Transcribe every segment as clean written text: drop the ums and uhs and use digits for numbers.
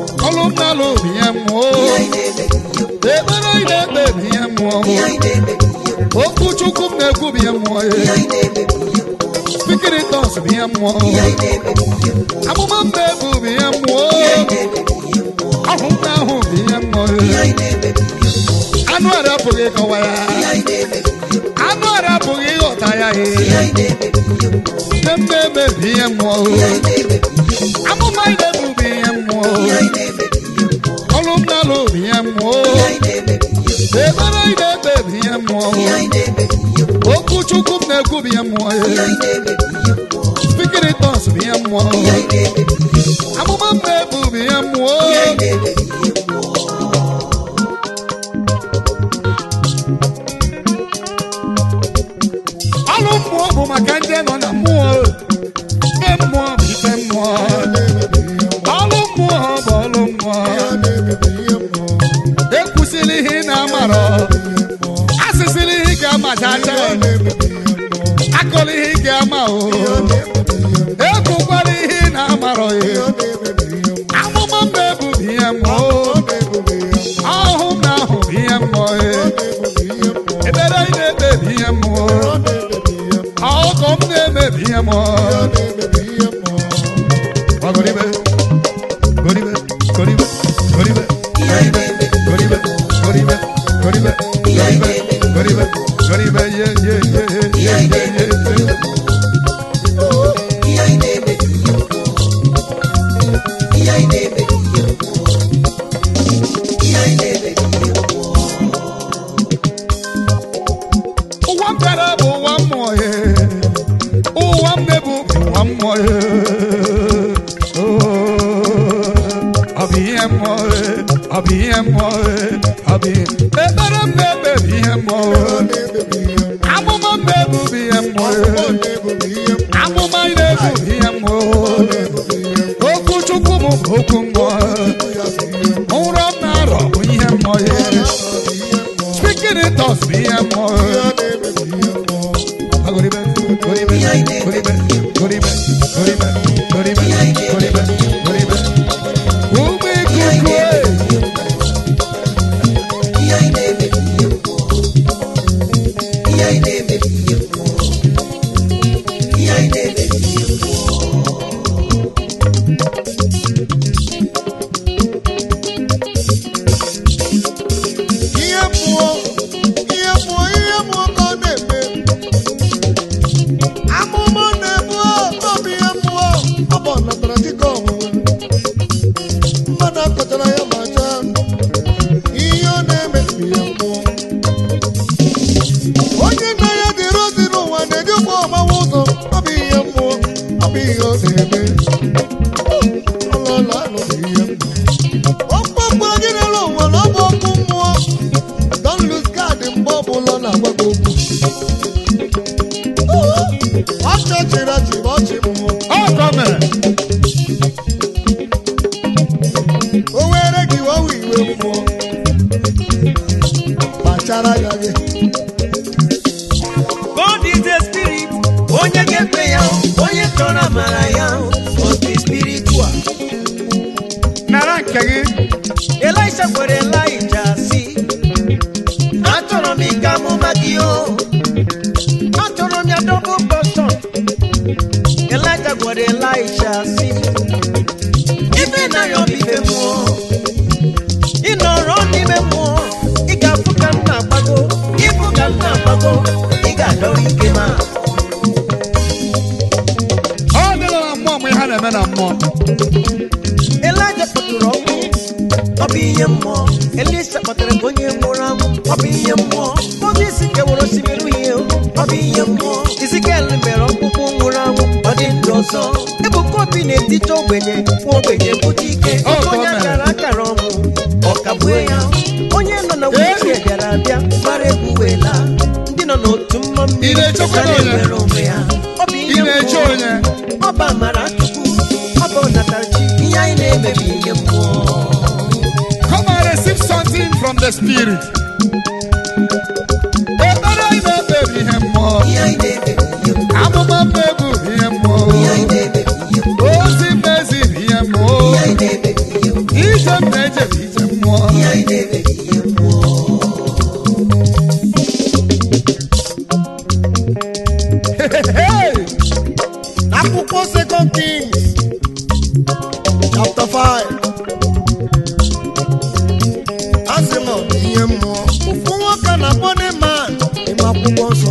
Olumnalo biemo. Ebere ide biemo. Okuchukum ne kubiemo. Fikiritos biemo. Amumam bebu biemo. Ahumnahu biemo. Anwara puge kawaya. Anwara puge otaya. Dembe biemo. Amumai bebu biemo. Olumnalo biemo. Ebere ide biemo. Okuchukum ne kubiemo. Fikiritos biemo. Amumam bebu biemo. Alummo bu makanje no na muo. Emmo bitemmo. Alummo bolummo. Ekusili hina maro. Asisili higa machacha. Akoli higa mao. Ekukwali hina maro. Amumma bebu biemmo. Ahum na hu biemmo. Ebere ide biemmo. How come they may be a more? Goribe, Goribe, Goribe, Goribe, Goribe, Goribe, Goribe, Goribe, Goribe, Goribe, one better, one more. One more, speaking it does be a more. God is a spirit. Onye gefe ya, onye chora mara ya, must be spiritual. Elisha for Elijah, see. Autonomy Kamumakio. Autonomy a double person. Elijah for Elisha, see. Even I am even more. You know, run even more. Ika Fukana Bago. Ifukana Bago. Ika Dori Kema. Oh, no, mom, we had a man of mom. Elijah Paturo. Obiyemo, Elisha Patreboye Moram, Obiyemo, Moses Kawrosimeru, Obiyemo, Ezekiel Mero Muram, Odindoso, Ebukopine Tito Benye, Obenye Boutique, Oya Karakarom, Okabuya, Oya no Wiki Garabia, Marebuela, Dino no Tumma, Romea, Obiyemo, Obamara, Abonatachi, Yaine Baby. Come and receive something from the Spirit. I'm a man, baby. ihe mmụọ ofu nwoke na-akpọ Neman ime akwụkwọ nsọ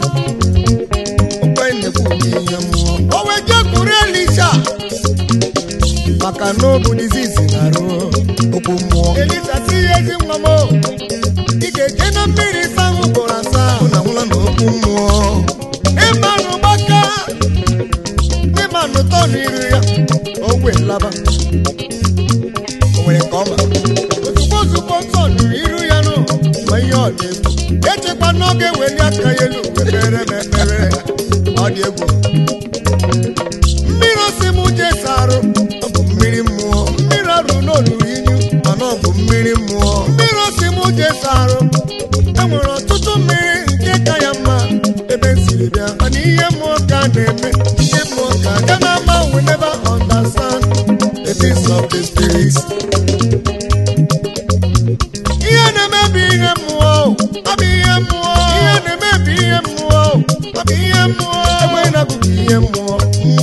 okwe na-ekwu ihe mmụọ o wee jekwuru Elisha maka na ọ bụ dizizi na-arụ okwu mmụọ. Elisha si ya ezi nwa m ị ga-eje na mmiri ịsa ahụ ugboro asaa na nwụla na okwu mmụọ. Ịmanụ gbaka ịmanụ tọ n'iru ya o wee laba o nwere ka ọma ozugbo nsọ n'iru ya nụ ma ihe ọ na-ekwu echekwa n'oge weli aka ya elu mepere mepere ọ dị egwu. Mmiri osi m Jesu arụ ọ bụ mmiri mmụọ. Mmiri arụ n'olulu inyu mana ọ bụ mmiri mmụọ. Mmiri osi m Jesu arụ enwere ọtụtụ mmiri nke ka ya mma ebe nsiri bịa mana ihe mmụọ ka na-eme ihe mmụọ ka ga na-ama we never understand the things of the spirit. Ihe na-emebi ihe mmụọ ọ bụ ihe mmụọ. Ihe na-emebi ihe mmụọ ọ bụ ihe mmụọ. Enweghị na-abụghị ihe mmụọ.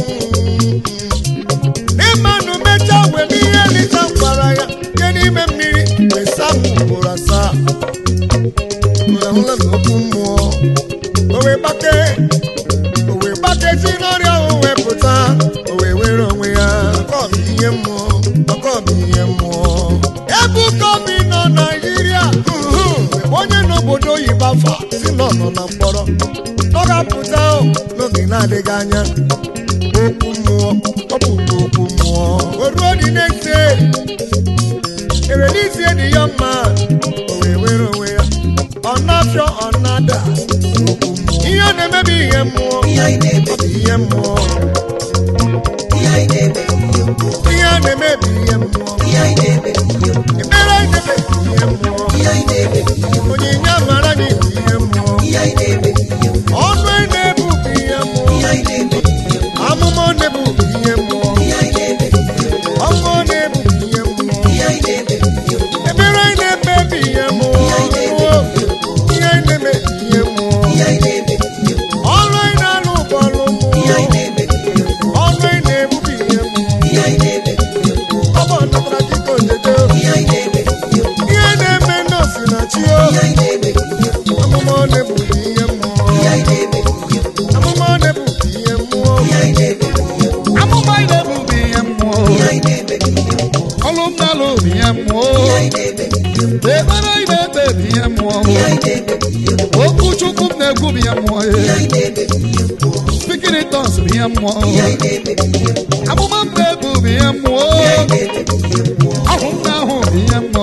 Ịmanụ mechaa wee ihe Elisha gwara ya nye n'ime mmiri wee saa ugboro asaa ahụla n'okwu mmụọ. O wee gbake si n'ọrịa ahụ wee pụta o wee were onwe ya ọkọ bụ ihe mmụọ ọkọ bụ ihe mmụọ. Ebuka Obi nọ Naịjirịa onye n'obodo oyibo afa si nọ na mkpọrọ ọ ga-apụta n'oge na-adịghị anya. Okwu mmụọ ọ bụ okwu mmụọ o ruo dị n'ezie erelizie dị ya mma o wee were onwe ya ọ na-afịọ ọ na-ada okwu mmụọ. Ihe na-emebi ihe mmụọ ọ bụ ihe mmụọ. Ihe na-emebi ihe mmụọ ekpere idebe ihe mmụọ. Onyinye amara gị bụ ihe mmụọ. Ọnụ na-ebu bụ ihe mmụọ. Amụma na-ebu bụ ihe mmụọ. Ọmụ na-ebu bụ ihe mmụọ. Ekpere na-ebe bụ ihe mmụọ. Ihe na-eme ihe mmụọ. Ọrụ na-alụ bụ ọrụ mmụọ. Ọnụ na-ebu bụ ihe mmụọ. Ọ bụ ọnọdụ dịka ojeje. Ihe na-eme nọọsụ na chi o. Amụma na-ebu bụ ihe mmụọ. Amụma na-ebu bụ ihe mmụọ. Amụma na-ebu bụ ihe mmụọ. Ọlụ m na-alụ bụ ihe mmụọ. Ekpere na-ekpe bụ ihe mmụọ. Okwu Chukwu m na-ekwu bụ ihe mmụọ. Speaking in tongues bụ ihe mmụọ. Amụma m na-ebu bụ ihe mmụọ. Ahụ m na-ahụ bụ ihe mmụọ.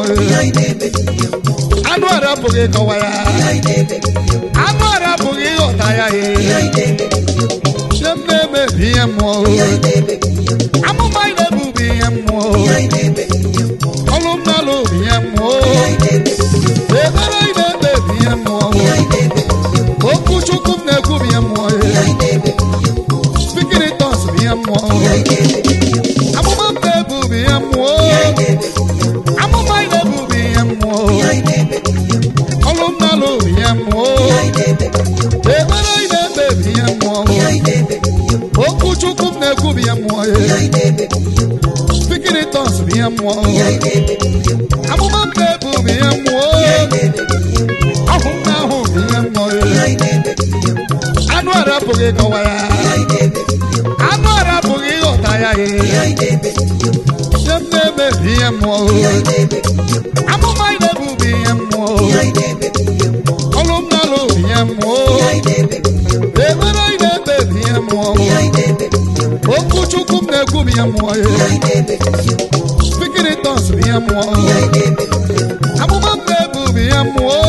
Anụ ara apụghị ịkọwa ya. Anụ ara apụghị ịghọta ya. Ihe m na-eme bụ ihe mmụọ. Amụma na-ebu bụ ihe mmụọ. Ọlụ m na-alụ bụ ihe mmụọ. Ekpere na-ekpe bụ ihe mmụọ. Okwu Chukwu m na-ekwu bụ ihe mmụọ. Speaking in tongues bụ ihe mmụọ. Amụma m na-ebu bụ ihe mmụọ. Amụma na-ebu bụ ihe mmụọ. Ọlụ m na-alụ bụ ihe mmụọ. Ekpere na-ekpe bụ ihe mmụọ. Okwu Chukwu m na-ekwu bụ ihe mmụọ. Speaking in tongues bụ ihe mmụọ. Amụma m na-ebu bụ ihe mmụọ. Ahụ m na-ahụ bụ ihe mmụọ. Anụ ara apụghị ịkọwa ya. Anụ ara apụghị ịghọta ya. Ihe m na-eme bụ ihe mmụọ. Amụma na-ebu bụ ihe mmụọ. Ọlụ m na-alụ bụ ihe mmụọ. Ekpere na-ekpe bụ ihe mmụọ. Okwu Chukwu m na-ekwu bụ ihe mmụọ. Speaking in tongues bụ ihe mmụọ. Amụma m na-ebu bụ ihe mmụọ.